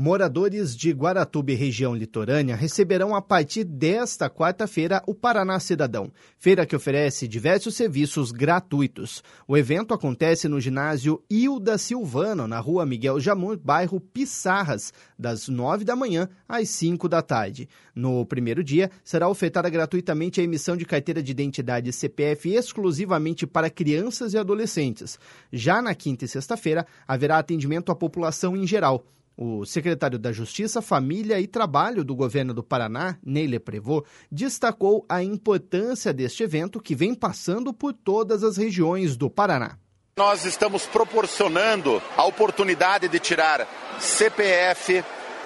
Moradores de Guaratuba e região litorânea receberão a partir desta quarta-feira o Paraná Cidadão, feira que oferece diversos serviços gratuitos. O evento acontece no ginásio Hilda Silvano, na rua Miguel Jamur, bairro Pissarras, das 9 da manhã às 5 da tarde. No primeiro dia, será ofertada gratuitamente a emissão de carteira de identidade CPF exclusivamente para crianças e adolescentes. Já na quinta e sexta-feira, haverá atendimento à população em geral. O secretário da Justiça, Família e Trabalho do governo do Paraná, Neile Prevot, destacou a importância deste evento que vem passando por todas as regiões do Paraná. Nós estamos proporcionando a oportunidade de tirar CPF,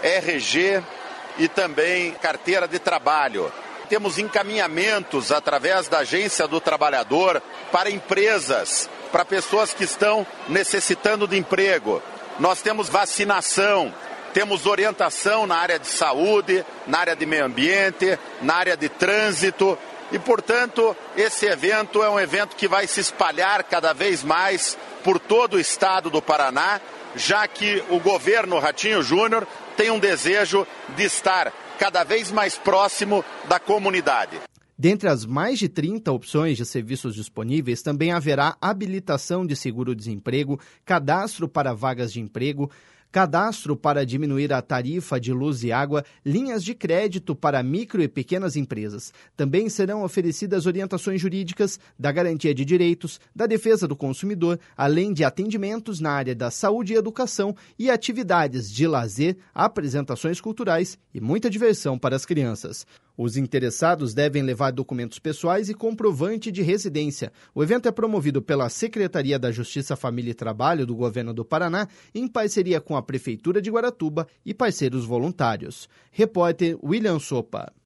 RG e também carteira de trabalho. Temos encaminhamentos através da Agência do Trabalhador para empresas, para pessoas que estão necessitando de emprego. Nós temos vacinação, temos orientação na área de saúde, na área de meio ambiente, na área de trânsito e, portanto, esse evento é um evento que vai se espalhar cada vez mais por todo o estado do Paraná, já que o governo Ratinho Júnior tem um desejo de estar cada vez mais próximo da comunidade. Dentre as mais de 30 opções de serviços disponíveis, também haverá habilitação de seguro-desemprego, cadastro para vagas de emprego, cadastro para diminuir a tarifa de luz e água, linhas de crédito para micro e pequenas empresas. Também serão oferecidas orientações jurídicas, da garantia de direitos, da defesa do consumidor, além de atendimentos na área da saúde e educação e atividades de lazer, apresentações culturais e muita diversão para as crianças. Os interessados devem levar documentos pessoais e comprovante de residência. O evento é promovido pela Secretaria da Justiça, Família e Trabalho do Governo do Paraná, em parceria com a Prefeitura de Guaratuba e parceiros voluntários. Repórter William Sopa.